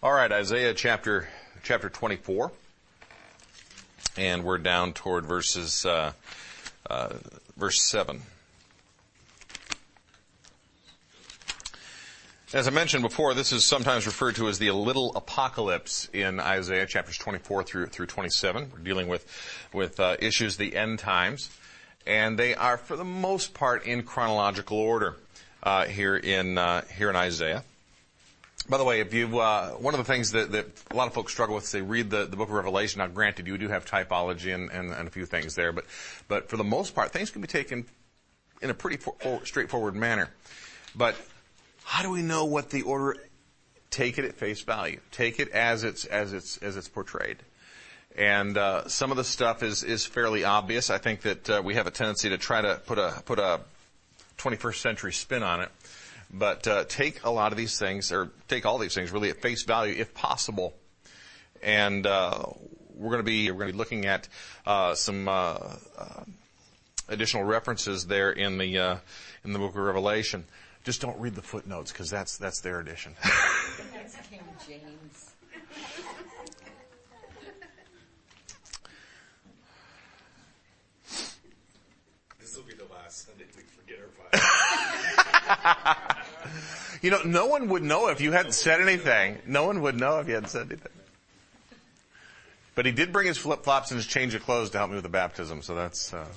All right, Isaiah chapter 24, and we're down toward verse 7. As I mentioned before, this is sometimes referred to as the little apocalypse in Isaiah chapters 24 through 27. We're dealing with issues of the end times, and they are for the most part in chronological order here in Isaiah. By the way, if you one of the things that a lot of folks struggle with is they read the book of Revelation. Now, granted, you do have typology and a few things there, but for the most part, things can be taken in a pretty straightforward manner. But how do we know what the order? Take it at face value. Take it as it's portrayed. And some of the stuff is fairly obvious. I think that we have a tendency to try to put a 21st century spin on it. But take a lot of these things, or take all these things really at face value, if possible. And we're going to be looking at some additional references there in the book of Revelation. Just don't read the footnotes, because that's their edition. That's King James. This will be the last Sunday we forget our Bible. You know, no one would know if you hadn't said anything. No one would know if you hadn't said anything. But he did bring his flip-flops and his change of clothes to help me with the baptism, so that's... All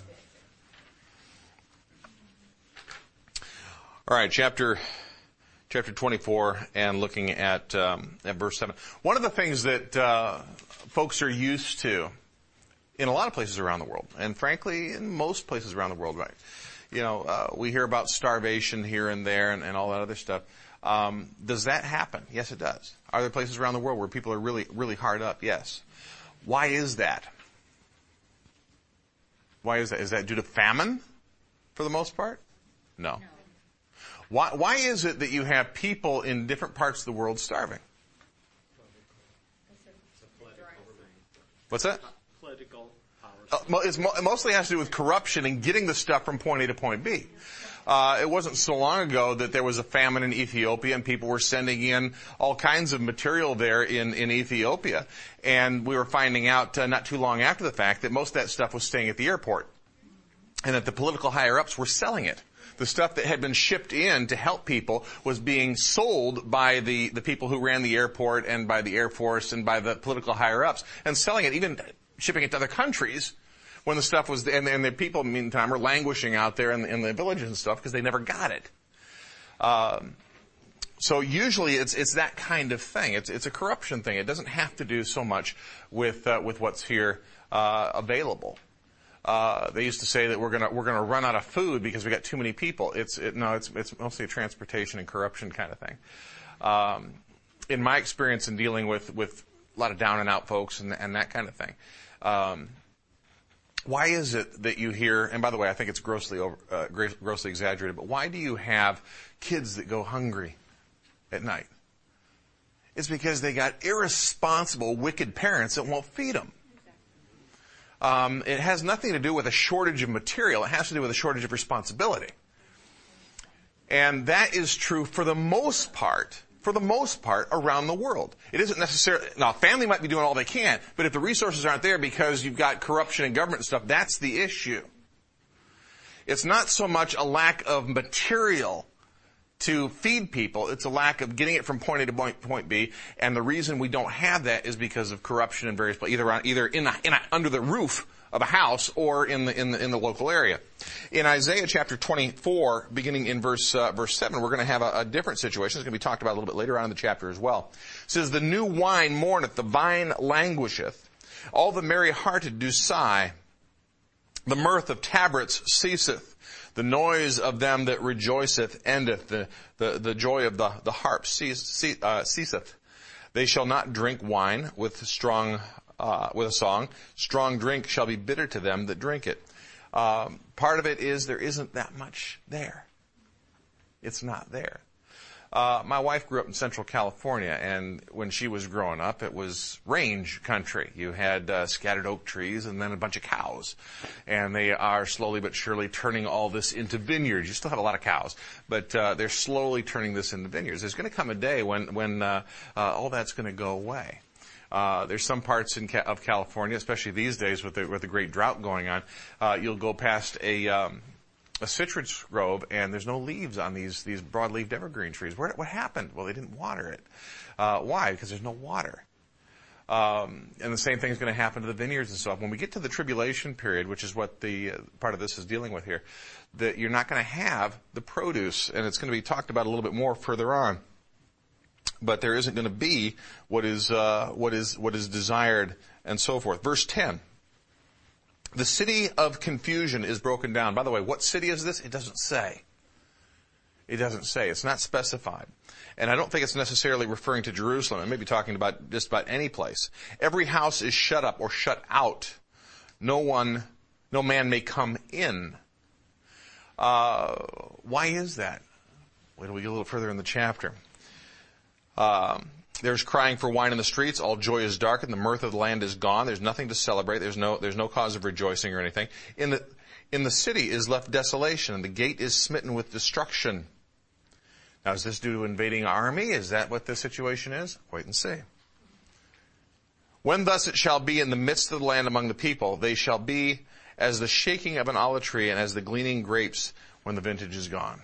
right, chapter 24, and looking at verse 7. One of the things that folks are used to in a lot of places around the world, and frankly, in most places around the world, right? You know, we hear about starvation here and there and all that other stuff. Does that happen? Yes, it does. Are there places around the world where people are really, really hard up? Yes. Why is that? Why is that? Is that due to famine for the most part? No. Why is it that you have people in different parts of the world starving? What's that? Political power. It mostly has to do with corruption and getting the stuff from point A to point B. It wasn't so long ago that there was a famine in Ethiopia and people were sending in all kinds of material there in Ethiopia. And we were finding out not too long after the fact that most of that stuff was staying at the airport and that the political higher-ups were selling it. The stuff that had been shipped in to help people was being sold by the people who ran the airport and by the Air Force and by the political higher-ups and selling it, even shipping it to other countries when the stuff was, and the people, meantime, are languishing out there in the villages and stuff because they never got it. So usually it's that kind of thing. It's a corruption thing. It doesn't have to do so much with what's here available. They used to say that we're gonna run out of food because we got too many people. It's mostly a transportation and corruption kind of thing. In my experience in dealing with a lot of down and out folks and that kind of thing, why is it that you hear? And by the way, I think it's grossly exaggerated. But why do you have kids that go hungry at night? It's because they got irresponsible, wicked parents that won't feed them. It has nothing to do with a shortage of material. It has to do with a shortage of responsibility. And that is true for the most part around the world. It isn't necessarily, now family might be doing all they can, but if the resources aren't there because you've got corruption and government stuff, that's the issue. It's not so much a lack of material to feed people, it's a lack of getting it from point A to point B, and the reason we don't have that is because of corruption in various places, either under the roof of a house or in the local area. In Isaiah chapter 24, beginning in verse 7, we're going to have a different situation. It's going to be talked about a little bit later on in the chapter as well. It says, "The new wine mourneth, the vine languisheth, all the merry-hearted do sigh, the mirth of tabrets ceaseth. The noise of them that rejoiceth endeth. The joy of the harp ceaseth. They shall not drink wine with a song. Strong drink shall be bitter to them that drink it." Part of it is there isn't that much there. It's not there. My wife grew up in Central California, and when she was growing up, it was range country. You had scattered oak trees and then a bunch of cows. And they are slowly but surely turning all this into vineyards. You still have a lot of cows, but they're slowly turning this into vineyards. There's going to come a day when all that's going to go away. There's some parts of California, especially these days with the great drought going on, you'll go past a citrus grove, and there's no leaves on these broad-leaved evergreen trees. What happened? Well, they didn't water it. Why? Because there's no water. And the same thing is going to happen to the vineyards and stuff. When we get to the tribulation period, which is what the part of this is dealing with here, that you're not going to have the produce, and it's going to be talked about a little bit more further on. But there isn't going to be what is desired and so forth. Verse 10. The city of confusion is broken down. By the way, what city is this? It doesn't say. It doesn't say. It's not specified. And I don't think it's necessarily referring to Jerusalem. It may be talking about just about any place. Every house is shut up or shut out. No man may come in. Why is that? Wait till we get a little further in the chapter. There's crying for wine in the streets. All joy is darkened. The mirth of the land is gone. There's nothing to celebrate. There's no cause of rejoicing or anything. In the city is left desolation, and the gate is smitten with destruction. Now, is this due to invading army? Is that what the situation is? Wait and see. When thus it shall be in the midst of the land among the people, they shall be as the shaking of an olive tree and as the gleaning grapes when the vintage is gone.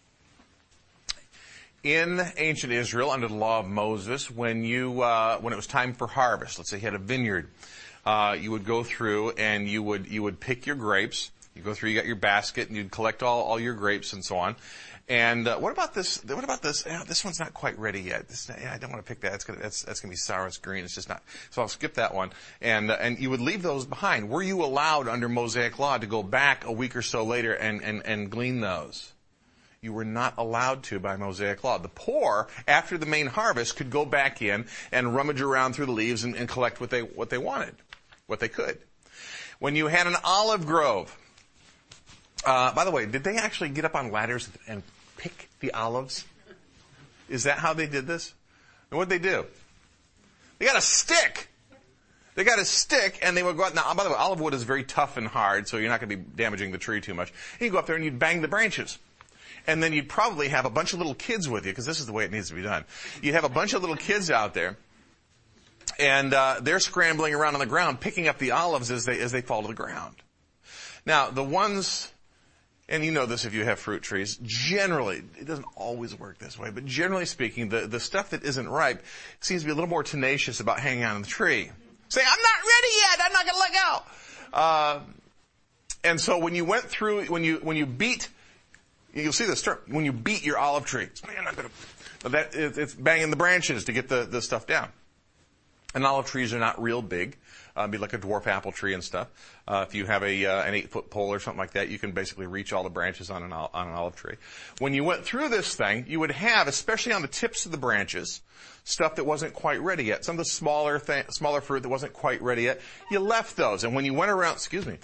In ancient Israel, under the law of Moses, when it was time for harvest, let's say you had a vineyard, you would go through and you would pick your grapes. You go through, you got your basket, and you'd collect all your grapes and so on. And what about this? This one's not quite ready yet. I don't want to pick that. That's gonna be sour. It's green. It's just not. So I'll skip that one. And you would leave those behind. Were you allowed under Mosaic law to go back a week or so later and glean those? You were not allowed to by Mosaic law. The poor, after the main harvest, could go back in and rummage around through the leaves and collect what they wanted, what they could. When you had an olive grove, by the way, did they actually get up on ladders and pick the olives? Is that how they did this? And what'd they do? They got a stick. They got a stick, and they would go out. Now, by the way, olive wood is very tough and hard, so you're not going to be damaging the tree too much. And you'd go up there and you'd bang the branches. And then you'd probably have a bunch of little kids with you, because this is the way it needs to be done. You'd have a bunch of little kids out there, and they're scrambling around on the ground, picking up the olives as they fall to the ground. Now, the ones, and you know this if you have fruit trees, generally, it doesn't always work this way, but generally speaking, the stuff that isn't ripe seems to be a little more tenacious about hanging on the tree. Say, I'm not ready yet, I'm not going to let go. And so when you went through, when you beat, you'll see this term, when you beat your olive tree, it's banging the branches to get the stuff down. And olive trees are not real big. Be like a dwarf apple tree and stuff. If you have an 8-foot pole or something like that, you can basically reach all the branches on an olive tree. When you went through this thing, you would have, especially on the tips of the branches, stuff that wasn't quite ready yet. Some of the smaller fruit that wasn't quite ready yet, you left those. And when you went around,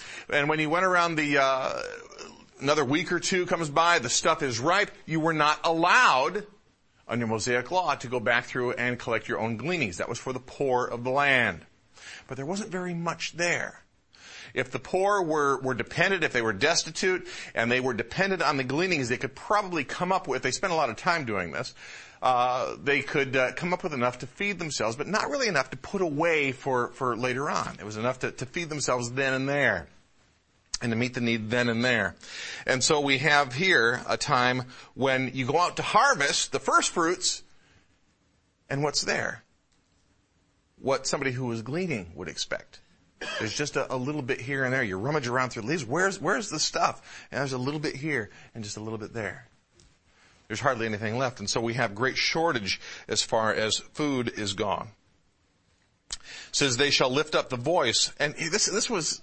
another week or two comes by, the stuff is ripe, you were not allowed, under Mosaic law, to go back through and collect your own gleanings. That was for the poor of the land. But there wasn't very much there. If the poor were dependent, if they were destitute, and they were dependent on the gleanings, they could probably come up with, they spent a lot of time doing this, they could come up with enough to feed themselves, but not really enough to put away for later on. It was enough to feed themselves then and there, and to meet the need then and there. And so we have here a time when you go out to harvest the first fruits, and what's there? What somebody who was gleaning would expect. There's just a little bit here and there. You rummage around through the leaves. Where's the stuff? And there's a little bit here and just a little bit there. There's hardly anything left. And so we have great shortage as far as food is gone. It says they shall lift up the voice. And this was,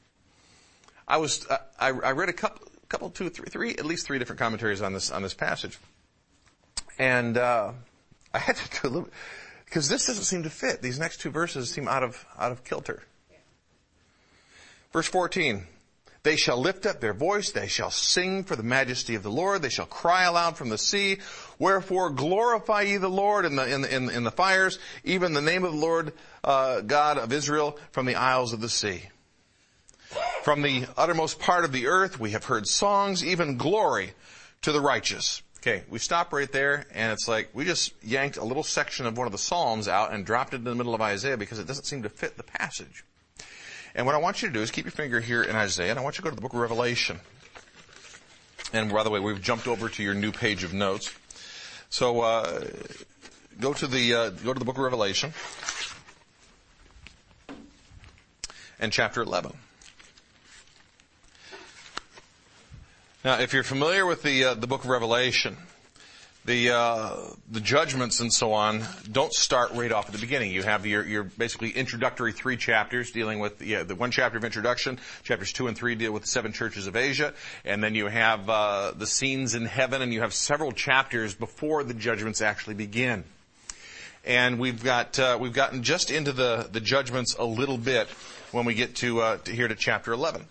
I read a couple, two, three, at least three different commentaries on this passage. And, I had to do a little bit, because this doesn't seem to fit. These next two verses seem out of kilter. Verse 14. They shall lift up their voice. They shall sing for the majesty of the Lord. They shall cry aloud from the sea. Wherefore glorify ye the Lord in the fires, even the name of the Lord God of Israel from the isles of the sea. From the uttermost part of the earth we have heard songs, even glory to the righteous. Okay, we stop right there, and it's like we just yanked a little section of one of the Psalms out and dropped it in the middle of Isaiah because it doesn't seem to fit the passage. And what I want you to do is keep your finger here in Isaiah, and I want you to go to the book of Revelation. And by the way, we've jumped over to your new page of notes. So go to the book of Revelation and chapter 11. Now, if you're familiar with the book of Revelation, the judgments and so on don't start right off at the beginning. You have your basically introductory 3 chapters dealing with the 1 chapter of introduction. Chapters 2 and 3 deal with the 7 churches of Asia, and then you have the scenes in heaven, and you have several chapters before the judgments actually begin. And we've gotten just into the judgments a little bit when we get to here to chapter 11.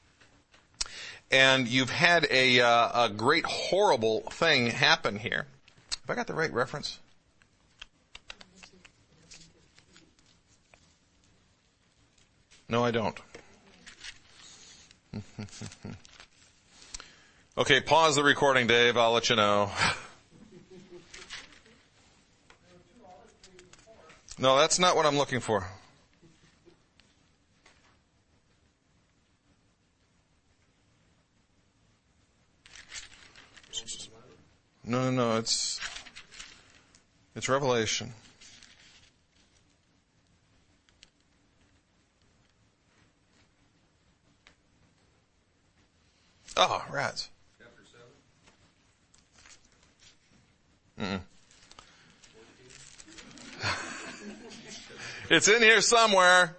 And you've had a great horrible thing happen here. Have I got the right reference? No, I don't. Okay, pause the recording, Dave. I'll let you know. No, that's not what I'm looking for. No, it's Revelation. Oh, rats. Chapter 7? It's in here somewhere.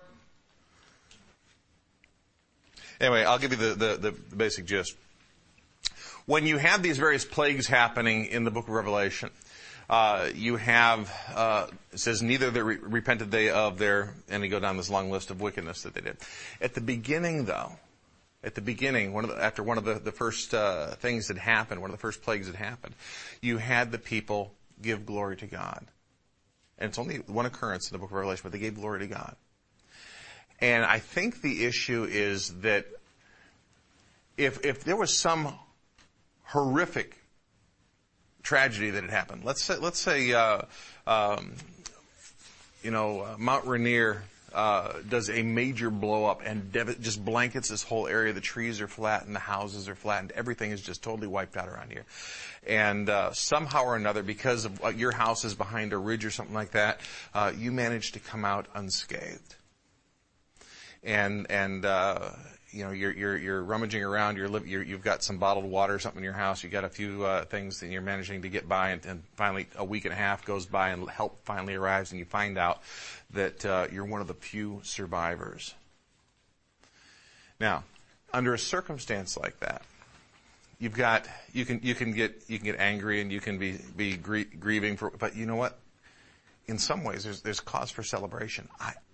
Anyway, I'll give you the basic gist. When you have these various plagues happening in the book of Revelation, you have, it says, neither repented they of their, and you go down this long list of wickedness that they did. At the beginning, though, after one of the first things that happened, one of the first plagues that happened, you had the people give glory to God. And it's only one occurrence in the book of Revelation, but they gave glory to God. And I think the issue is that if there was some horrific tragedy that had happened. Let's say Mount Rainier does a major blow up and just blankets this whole area. The trees are flat and the houses are flat and everything is just totally wiped out around here. And somehow or another, because of your house is behind a ridge or something like that, you managed to come out unscathed. And you're rummaging around. You've got some bottled water or something in your house. You got a few things that you're managing to get by, and finally a week and a half goes by, and help finally arrives, and you find out that you're one of the few survivors. Now, under a circumstance like that, you can get angry and you can be grieving for. But you know what? In some ways, there's cause for celebration.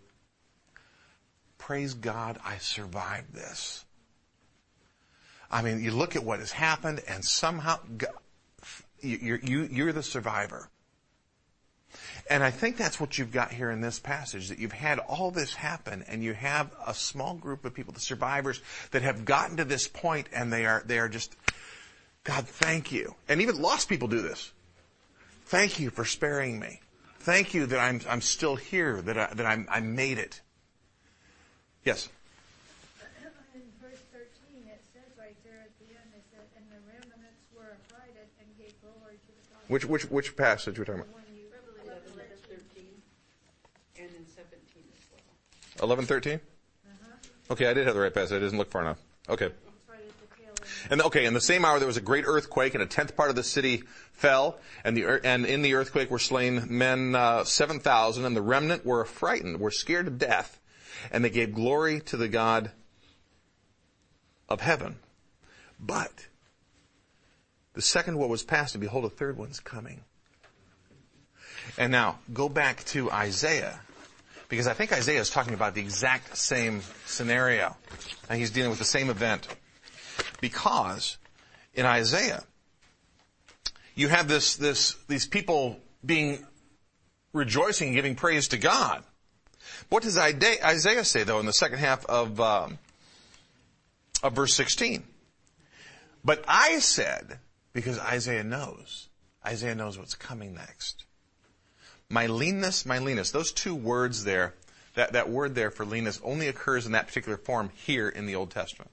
Praise God, I survived this. I mean, you look at what has happened, and somehow you're the survivor. And I think that's what you've got here in this passage, that you've had all this happen, and you have a small group of people, the survivors, that have gotten to this point, and they are just, God, thank you. And even lost people do this. Thank you for sparing me. Thank you that I'm still here, that I made it. Yes. In verse 13, it says right there at the end, it said, and the remnants were affrighted and gave glory to the God. Which passage we're talking about? Revelation 13 and in 17 as well. 11:13? Okay, I did have the right passage. I didn't look far enough. Okay. It's right at the tail end. And in the same hour there was a great earthquake, and a 10th part of the city fell, and in the earthquake were slain men 7,000, and the remnant were frightened, were scared to death. And they gave glory to the God of heaven. But the second woe was past, and behold, a third one's coming. And now, go back to Isaiah, Because I think Isaiah is talking about the exact same scenario. And he's dealing with the same event. Because in Isaiah, you have these people being rejoicing and giving praise to God. What does Isaiah say, though, in the second half of verse 16? But I said, because Isaiah knows what's coming next. My leanness, those two words there, that word there for leanness only occurs in that particular form here in the Old Testament.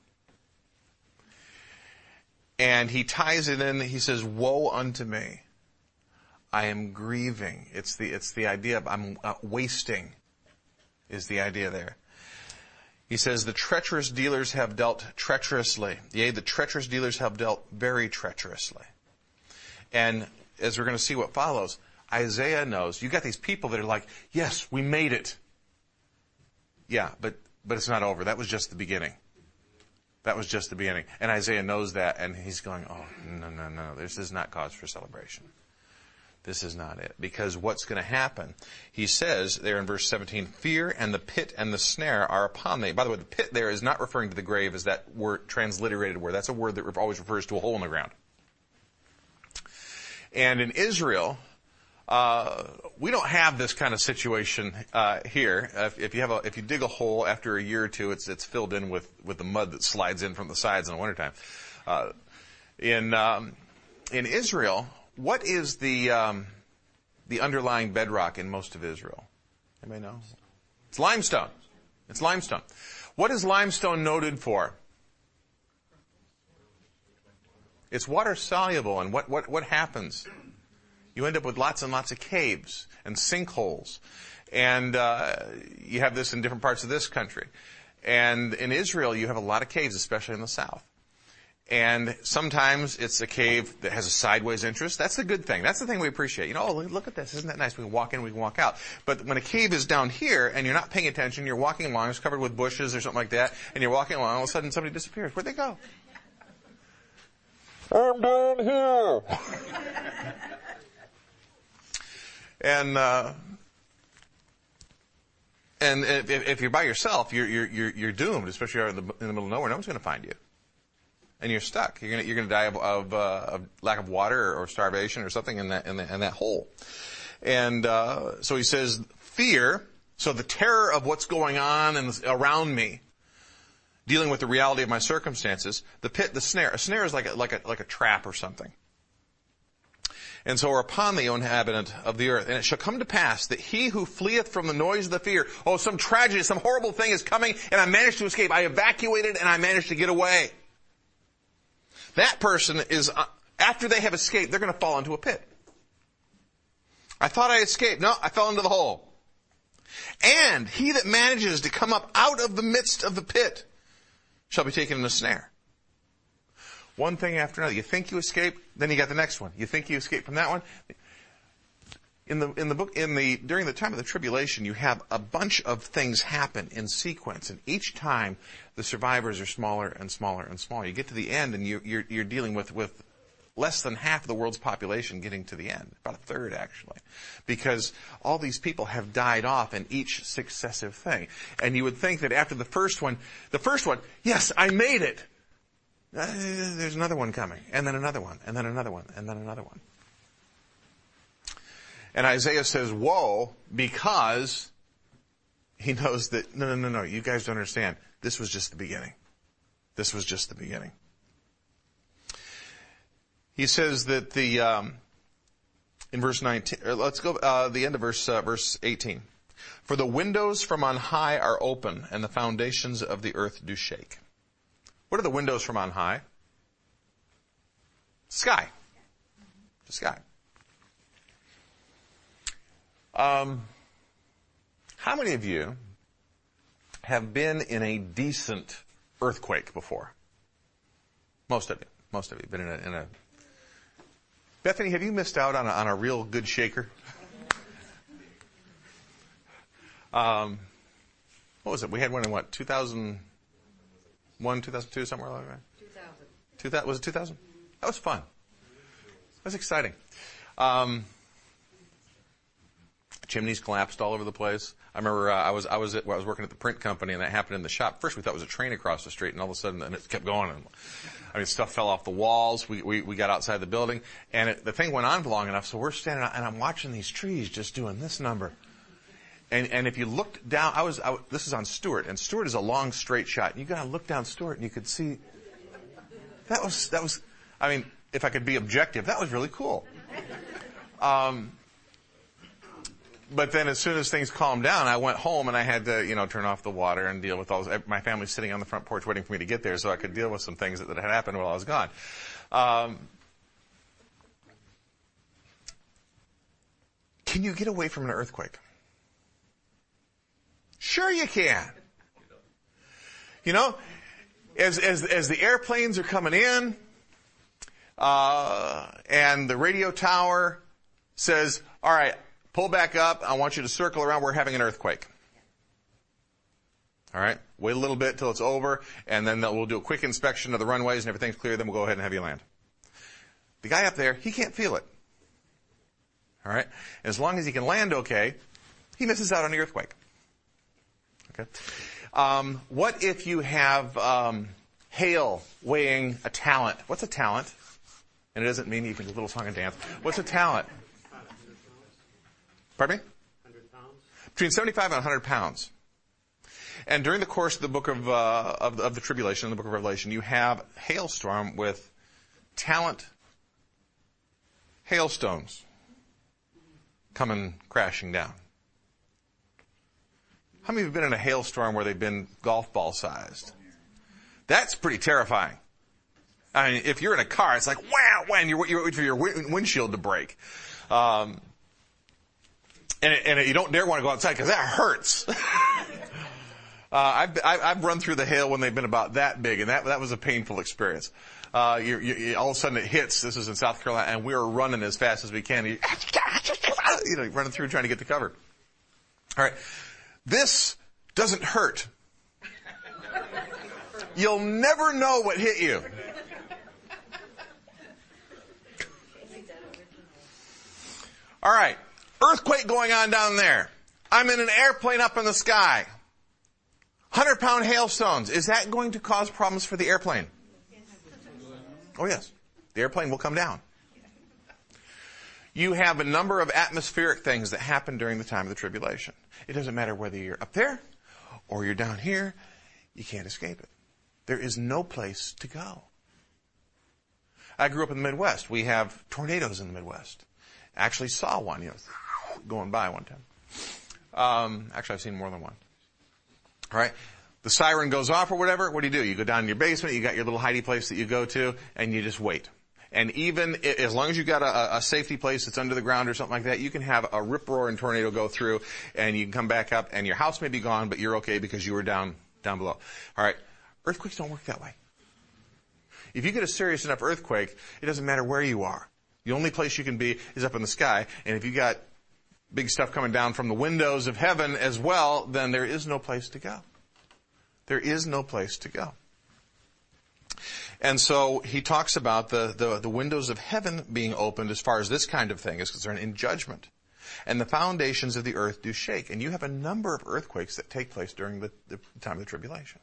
And he ties it in, he says, woe unto me. I am grieving. It's the idea of I'm wasting is the idea there. He says, the treacherous dealers have dealt treacherously. Yea, the treacherous dealers have dealt very treacherously. And as we're going to see what follows, Isaiah knows, you got these people that are like, yes, we made it. Yeah, but it's not over. That was just the beginning. That was just the beginning. And Isaiah knows that, and he's going, oh, no. This is not cause for celebration. This is not it. Because what's going to happen, he says there in verse 17, fear and the pit and the snare are upon thee. By the way, the pit there is not referring to the grave as that word, transliterated word. That's a word that always refers to a hole in the ground. And in Israel, we don't have this kind of situation here. If you dig a hole after a year or two, it's filled in with the mud that slides in from the sides in the wintertime. In Israel, what is the underlying bedrock in most of Israel? Anybody know? It's limestone. It's limestone. What is limestone noted for? It's water soluble, and what happens? You end up with lots and lots of caves and sinkholes. And you have this in different parts of this country. And in Israel, you have a lot of caves, especially in the south. And sometimes it's a cave that has a sideways entrance. That's the good thing. That's the thing we appreciate. You know, oh, look at this. Isn't that nice? We can walk in, we can walk out. But when a cave is down here and you're not paying attention, you're walking along, it's covered with bushes or something like that, and you're walking along, all of a sudden somebody disappears. Where'd they go? I'm down here. And if you're by yourself, you're doomed, especially in the middle of nowhere. No one's going to find you, and you're stuck. You're going to die of lack of water or starvation or something in that hole. And so he says, fear. So the terror of what's going on and around me, dealing with the reality of my circumstances. The pit, the snare. A snare is like a trap or something. And so are upon thee, O inhabitant of the earth. And it shall come to pass that he who fleeth from the noise of the fear, oh, some tragedy, some horrible thing is coming, and I managed to escape. I evacuated and I managed to get away. That person is, after they have escaped, they're going to fall into a pit. I thought I escaped. No, I fell into the hole. And he that manages to come up out of the midst of the pit shall be taken in a snare. One thing after another. You think you escape, then you got the next one. You think you escape from that one. During the time of the tribulation, you have a bunch of things happen in sequence, and each time the survivors are smaller and smaller and smaller. You get to the end, and you're dealing with less than half of the world's population getting to the end, about a third actually, because all these people have died off in each successive thing. And you would think that after the first one, yes, I made it. There's another one coming, and then another one, and then another one, and then another one. And Isaiah says, woe, because he knows that, no, you guys don't understand. This was just the beginning. This was just the beginning. He says that in verse 19, let's go, the end of verse 18. For the windows from on high are open, and the foundations of the earth do shake. What are the windows from on high? Sky. The sky. How many of you have been in a decent earthquake before? Most of you. Most of you have been in a. Bethany, have you missed out on a real good shaker? What was it? We had one in 2001, 2002, somewhere like that? 2000. Was it 2000? That was fun. That was exciting. Chimneys collapsed all over the place. I remember I was working at the print company, and that happened in the shop. First, we thought it was a train across the street, and all of a sudden, and it kept going. And, I mean, stuff fell off the walls. We got outside the building, and the thing went on for long enough. So we're standing out, and I'm watching these trees just doing this number. And if you looked down, this is on Stewart, and Stewart is a long straight shot. And you gotta look down Stewart, and you could see that was. I mean, if I could be objective, that was really cool. But then as soon as things calmed down, I went home and I had to, turn off the water and deal with my family sitting on the front porch waiting for me to get there so I could deal with some things that had happened while I was gone. Can you get away from an earthquake? Sure you can. As the airplanes are coming in, and the radio tower says, all right, pull back up. I want you to circle around. We're having an earthquake. All right. Wait a little bit till it's over, and then we'll do a quick inspection of the runways and everything's clear. Then we'll go ahead and have you land. The guy up there, he can't feel it. All right. As long as he can land okay, he misses out on the earthquake. Okay. What if you have hail weighing a talent? What's a talent? And it doesn't mean you can do a little song and dance. What's a talent? Pardon me? 100 pounds. Between 75 and 100 pounds. And during the course of the book of the tribulation, in the book of Revelation, you have hailstorm with talent hailstones coming crashing down. How many of you have been in a hailstorm where they've been golf ball sized? That's pretty terrifying. I mean, if you're in a car, it's like, wow, when you're waiting for your windshield to break. And you don't dare want to go outside because that hurts. I've run through the hail when they've been about that big, and that was a painful experience. All of a sudden it hits. This is in South Carolina, and we are running as fast as we can. Running through trying to get to cover. All right. This doesn't hurt. You'll never know what hit you. All right. Earthquake going on down there. I'm in an airplane up in the sky. 100-pound hailstones. Is that going to cause problems for the airplane? Oh, yes. The airplane will come down. You have a number of atmospheric things that happen during the time of the tribulation. It doesn't matter whether you're up there or you're down here. You can't escape it. There is no place to go. I grew up in the Midwest. We have tornadoes in the Midwest. Actually saw one, going by one time. Actually, I've seen more than one. All right. The siren goes off or whatever. What do? You go down in your basement. You got your little hidey place that you go to, and you just wait. And even as long as you've got a safety place that's under the ground or something like that, you can have a rip-roaring tornado go through, and you can come back up, and your house may be gone, but you're okay because you were down below. All right. Earthquakes don't work that way. If you get a serious enough earthquake, it doesn't matter where you are. The only place you can be is up in the sky, and if you got big stuff coming down from the windows of heaven as well, then there is no place to go. There is no place to go. And so he talks about the windows of heaven being opened as far as this kind of thing is concerned in judgment. And the foundations of the earth do shake. And you have a number of earthquakes that take place during the time of the tribulation.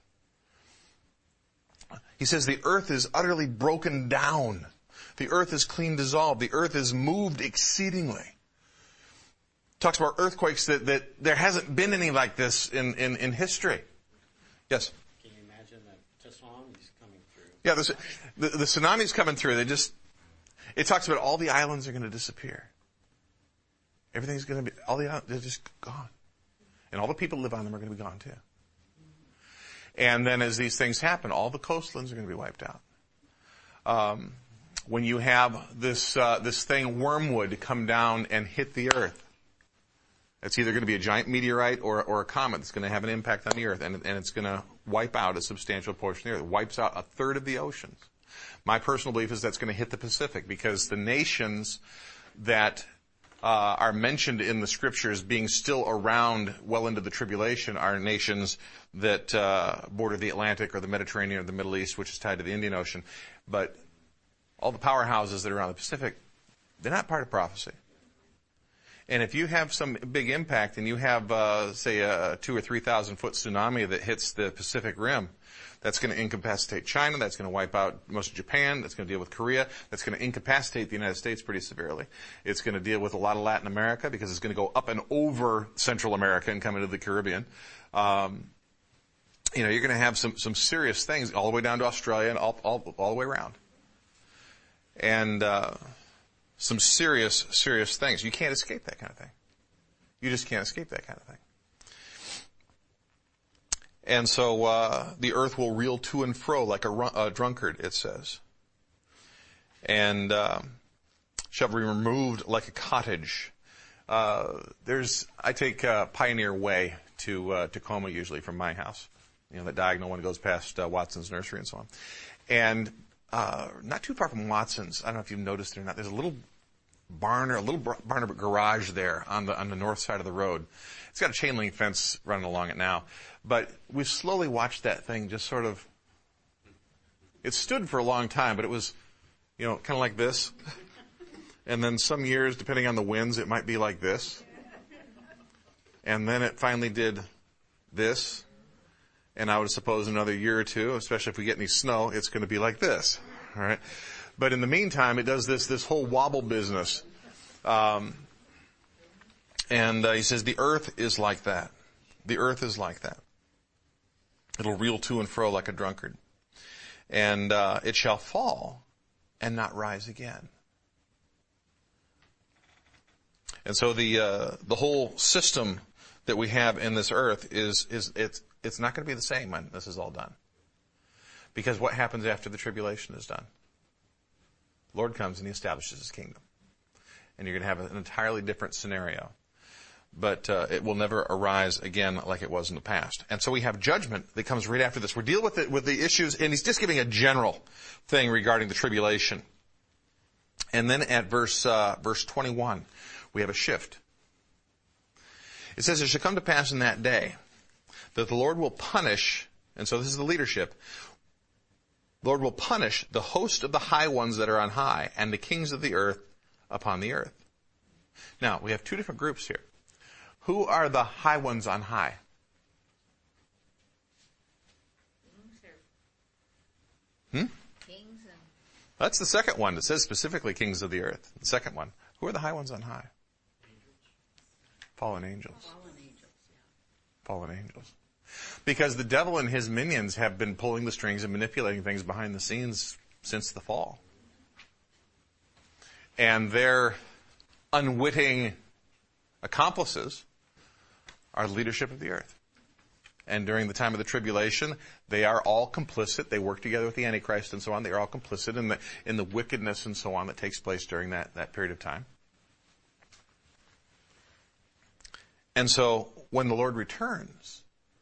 He says the earth is utterly broken down. The earth is clean dissolved. The earth is moved exceedingly. Talks about earthquakes that there hasn't been any like this in history. Yes? Can you imagine the tsunamis coming through? Yeah, the tsunami's coming through. It talks about all the islands are going to disappear. Everything's going to be, all the islands, they're just gone. And all the people who live on them are going to be gone too. And then as these things happen, all the coastlands are going to be wiped out. When you have this thing, wormwood, come down and hit the earth, it's either going to be a giant meteorite or a comet that's going to have an impact on the earth, and it's going to wipe out a substantial portion of the earth. It wipes out a third of the oceans. My personal belief is that's going to hit the Pacific because the nations that are mentioned in the scriptures being still around well into the tribulation are nations that border the Atlantic or the Mediterranean or the Middle East, which is tied to the Indian Ocean. But all the powerhouses that are around the Pacific, they're not part of prophecy. And if you have some big impact and you have, say, a 2,000 or 3,000 foot tsunami that hits the Pacific Rim, that's going to incapacitate China, that's going to wipe out most of Japan, that's going to deal with Korea, that's going to incapacitate the United States pretty severely. It's going to deal with a lot of Latin America because it's going to go up and over Central America and come into the Caribbean. You're going to have some serious things all the way down to Australia and all the way around. And some serious things. You can't escape that kind of thing. You just can't escape that kind of thing. And so the earth will reel to and fro like a drunkard, it says. And shall be removed like a cottage. I take Pioneer Way to Tacoma usually from my house. That diagonal one goes past Watson's Nursery and so on. And not too far from Watson's, I don't know if you've noticed it or not, there's a little barn or garage there on the north side of the road. It's got a chain link fence running along it now. But we've slowly watched that thing just sort of, it stood for a long time, but it was, kind of like this. And then some years, depending on the winds, it might be like this. And then it finally did this. And I would suppose another year or two, especially if we get any snow, it's going to be like this. All right. But in the meantime, it does this whole wobble business. And he says, the earth is like that. The earth is like that. It'll reel to and fro like a drunkard. And it shall fall and not rise again. And so the whole system that we have in this earth it's not going to be the same when this is all done. Because what happens after the tribulation is done? The Lord comes and he establishes his kingdom. And you're going to have an entirely different scenario. But it will never arise again like it was in the past. And so we have judgment that comes right after this. We're dealing with the issues, and he's just giving a general thing regarding the tribulation. And then at verse 21, we have a shift. It says, it shall come to pass in that day that the Lord will punish, and so this is the leadership, the Lord will punish the host of the high ones that are on high and the kings of the earth upon the earth. Now, we have two different groups here. Who are the high ones on high? Kings and... That's the second one. It says specifically kings of the earth. The second one. Who are the high ones on high? Fallen angels. Fallen angels. Because the devil and his minions have been pulling the strings and manipulating things behind the scenes since the fall. And their unwitting accomplices are the leadership of the earth. And during the time of the tribulation, they are all complicit. They work together with the Antichrist and so on. They are all complicit in the wickedness and so on that takes place during that period of time. And so, when the Lord returns,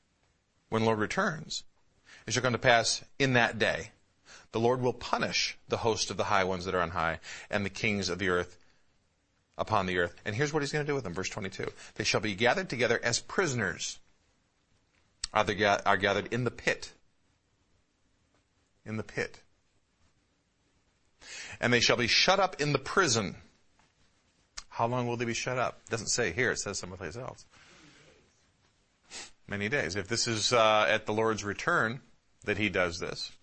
it shall come to pass in that day, the Lord will punish the host of the high ones that are on high and the kings of the earth upon the earth. And here's what he's going to do with them, verse 22. They shall be gathered together as prisoners are gathered in the pit. In the pit. And they shall be shut up in the prison. How long will they be shut up? It doesn't say here, it says someplace else. Many days. If this is at the Lord's return that he does this,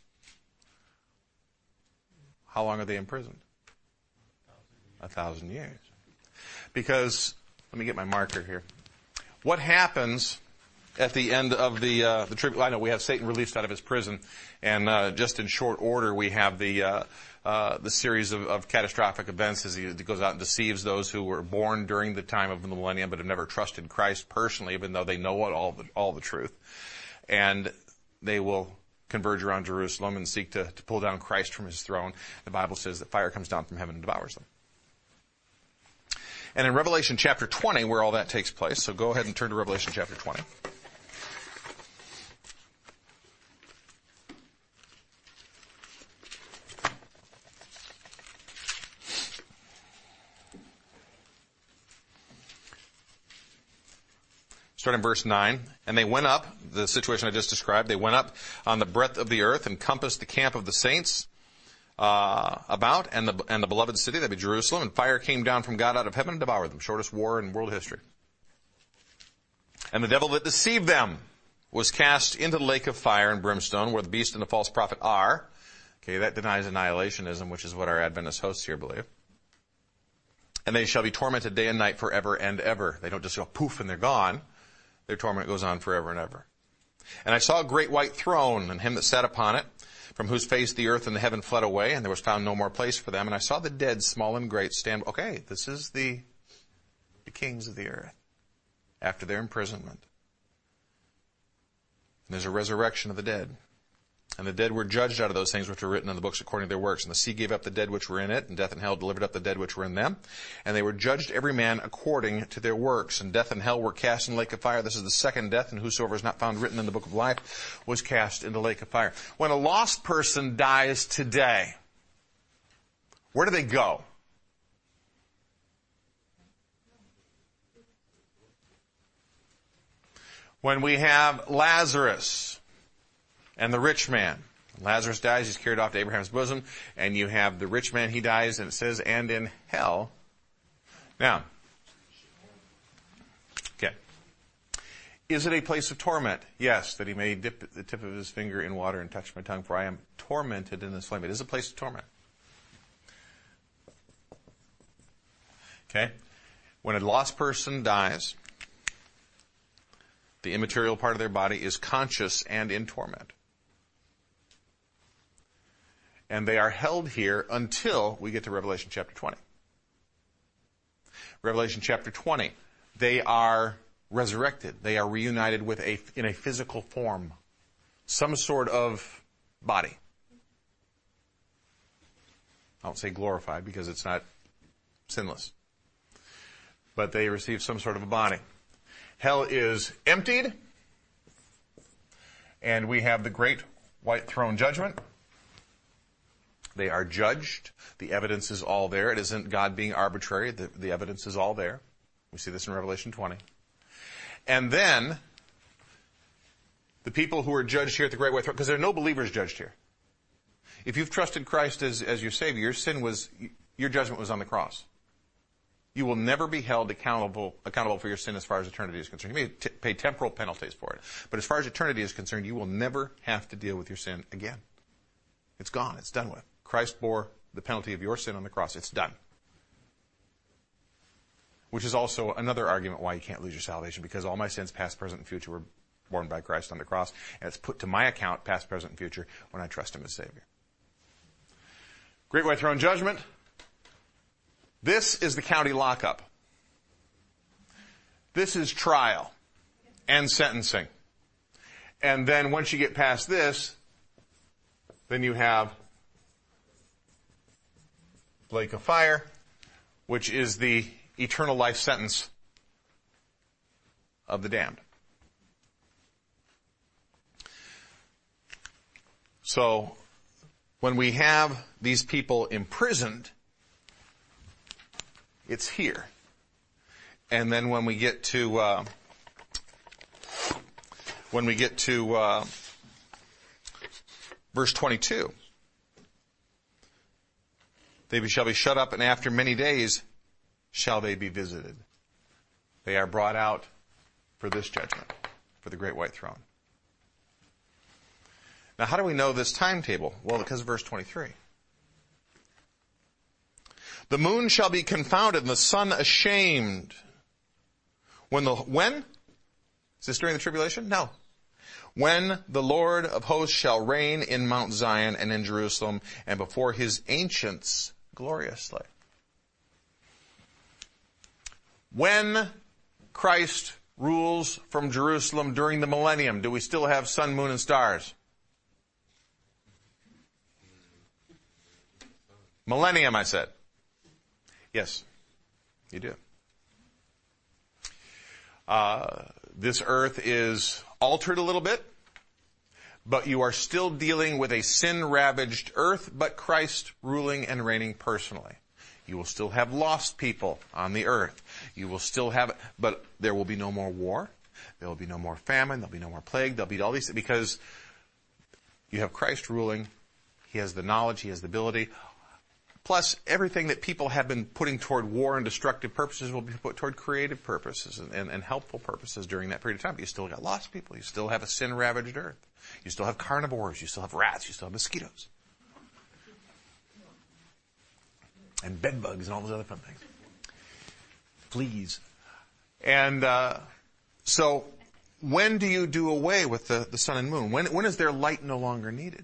how long are they imprisoned? 1,000 years. Because, let me get my marker here. What happens at the end of the tribulation? I know we have Satan released out of his prison, and just in short order we have the series of catastrophic events as he goes out and deceives those who were born during the time of the millennium but have never trusted Christ personally, even though they know all the truth. And they will converge around Jerusalem and seek to pull down Christ from his throne. The Bible says that fire comes down from heaven and devours them. And in Revelation chapter 20, where all that takes place, so go ahead and turn to Revelation chapter 20. Starting in verse 9, and they went up, the situation I just described, they went up on the breadth of the earth and compassed the camp of the saints about, and the beloved city, that be Jerusalem, and fire came down from God out of heaven and devoured them. Shortest war in world history. And the devil that deceived them was cast into the lake of fire and brimstone, where the beast and the false prophet are. Okay, that denies annihilationism, which is what our Adventist hosts here believe. And they shall be tormented day and night forever and ever. They don't just go poof and they're gone. Their torment goes on forever and ever. And I saw a great white throne, and him that sat upon it, from whose face the earth and the heaven fled away, and there was found no more place for them. And I saw the dead, small and great, stand. Okay, this is the kings of the earth after their imprisonment. And there's a resurrection of the dead. And the dead were judged out of those things which were written in the books according to their works. And the sea gave up the dead which were in it, and death and hell delivered up the dead which were in them. And they were judged every man according to their works. And death and hell were cast in the lake of fire. This is the second death, and whosoever is not found written in the book of life was cast into the lake of fire. When a lost person dies today, where do they go? When we have Lazarus and the rich man. Lazarus dies, he's carried off to Abraham's bosom, and you have the rich man, he dies, and it says, and in hell. Now, okay. Is it a place of torment? Yes, that he may dip the tip of his finger in water and touch my tongue, for I am tormented in this flame. It is a place of torment. Okay? When a lost person dies, the immaterial part of their body is conscious and in torment. And they are held here until we get to Revelation chapter 20. Revelation chapter 20. They are resurrected. They are reunited with in a physical form. Some sort of body. I won't say glorified because it's not sinless. But they receive some sort of a body. Hell is emptied. And we have the great white throne judgment. They are judged. The evidence is all there. It isn't God being arbitrary. The evidence is all there. We see this in Revelation 20. And then, the people who are judged here at the Great White Throne, because there are no believers judged here. If you've trusted Christ as your Savior, your judgment was on the cross. You will never be held accountable for your sin as far as eternity is concerned. You may pay temporal penalties for it. But as far as eternity is concerned, you will never have to deal with your sin again. It's gone. It's done with. Christ bore the penalty of your sin on the cross. It's done. Which is also another argument why you can't lose your salvation, because all my sins, past, present, and future, were borne by Christ on the cross, and it's put to my account, past, present, and future, when I trust Him as Savior. Great White Throne Judgment. This is the county lockup. This is trial and sentencing. And then once you get past this, then you have lake of fire, which is the eternal life sentence of the damned. So, when we have these people imprisoned, it's here. And then when we get to verse 22, they shall be shut up, and after many days shall they be visited. They are brought out for this judgment, for the great white throne. Now, how do we know this timetable? Well, because of verse 23. The moon shall be confounded, and the sun ashamed. When? Is this during the tribulation? No. When the Lord of hosts shall reign in Mount Zion and in Jerusalem, and before His ancients gloriously. When Christ rules from Jerusalem during the millennium, do we still have sun, moon, and stars? Millennium, I said. Yes, you do. This earth is altered a little bit, but you are still dealing with a sin-ravaged earth, but Christ ruling and reigning personally. You will still have lost people on the earth. You will still have, but there will be no more war. There will be no more famine. There'll be no more plague. There'll be all these, because you have Christ ruling He has the knowledge. He has the ability. Plus, everything that people have been putting toward war and destructive purposes will be put toward creative purposes and helpful purposes during that period of time. But you still got lost people. You still have a sin-ravaged earth. You still have carnivores. You still have rats. You still have mosquitoes. And bed bugs and all those other fun things. Fleas. And so, when do you do away with the sun and moon? When is their light no longer needed?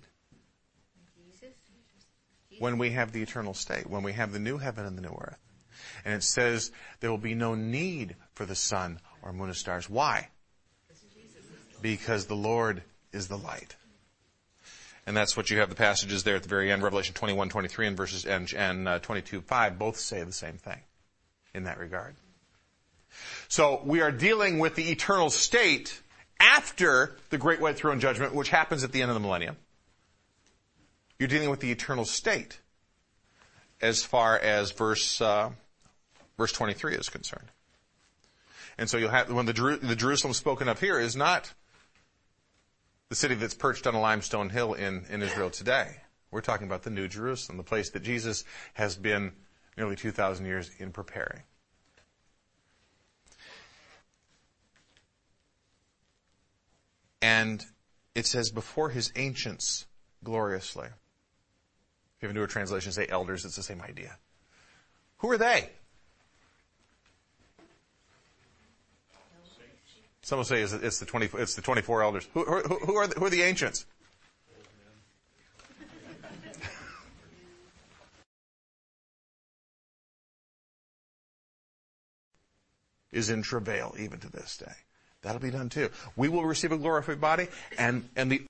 When we have the eternal state, when we have the new heaven and the new earth. And it says there will be no need for the sun or moon or stars. Why? Because the Lord is the light. And that's what you have the passages there at the very end, Revelation 21:23 and verses and 22:5 both say the same thing in that regard. So we are dealing with the eternal state after the great white throne judgment, which happens at the end of the millennium. You're dealing with the eternal state as far as verse 23 is concerned. And so you'll have, when the Jerusalem spoken of here is not the city that's perched on a limestone hill in Israel today. We're talking about the New Jerusalem, the place that Jesus has been nearly 2,000 years in preparing. And it says, before his ancients gloriously. If you have a newer translation, say elders, it's the same idea. Who are they? Some will say it's the 24 elders. Who are the ancients? Is in travail even to this day. That'll be done too. We will receive a glorified body, and the